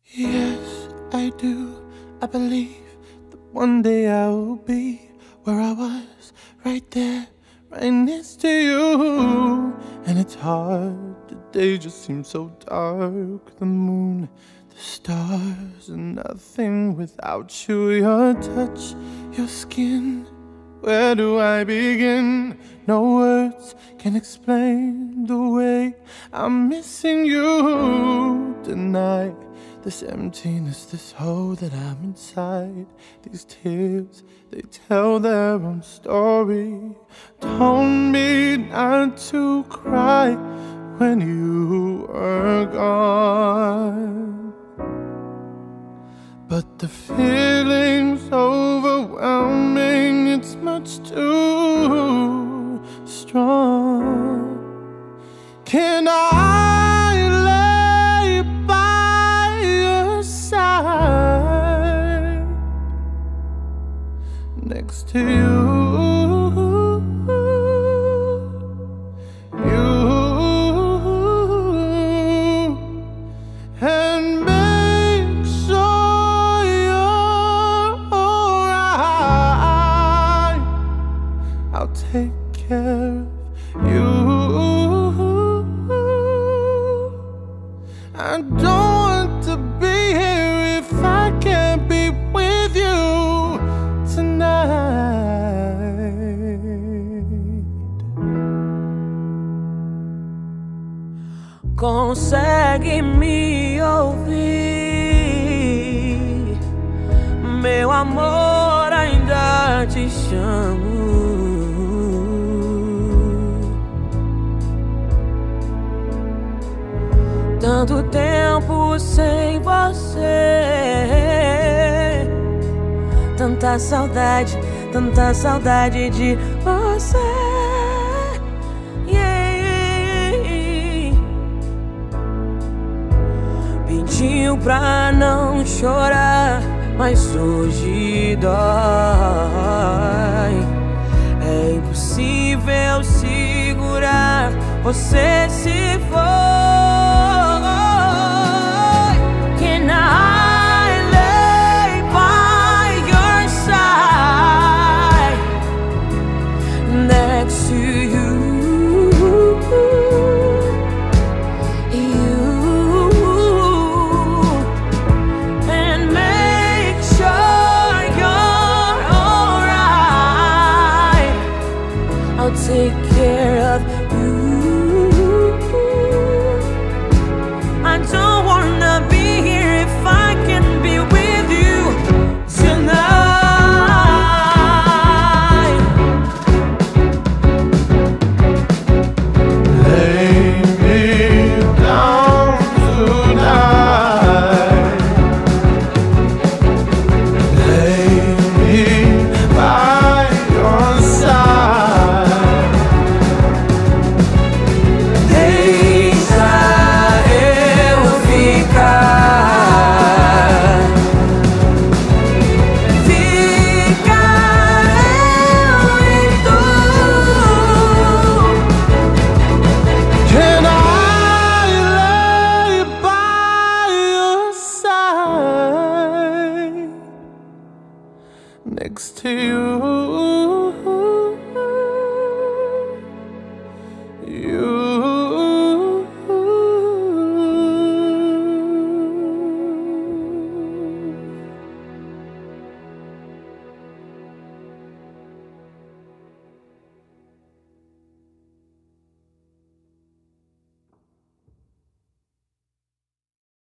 Yes, I do. I believe that one day I will be where I was, right there, right next to you. And it's hard, the day just seems so dark. The moon, the stars, and nothing without you. Your touch, your skin, where do I begin? No words can explain the way I'm missing you tonight. This emptiness, this hole that I'm inside. These tears, they tell their own story. Told me not to cry when you were gone, but the feeling's overwhelming. It's much too strong. Can I lay by your side, next to you? And make sure you're alright. I'll take care of you. I don't want to be here if I can't be with you tonight. Consegue me ouvir, meu amor, ainda te chamo. Tanto tempo sem você, tanta saudade de você. Pediu pra não chorar, mas hoje dói. É impossível segurar, você se foi. Can I lay by your side, next to you? I'll take care of you. I don't wanna be here if I can be with you tonight. Lay me down tonight. Lay me by your side. Deixa eu ficar, ficar eu e tu. Can I lay by your side, next to you?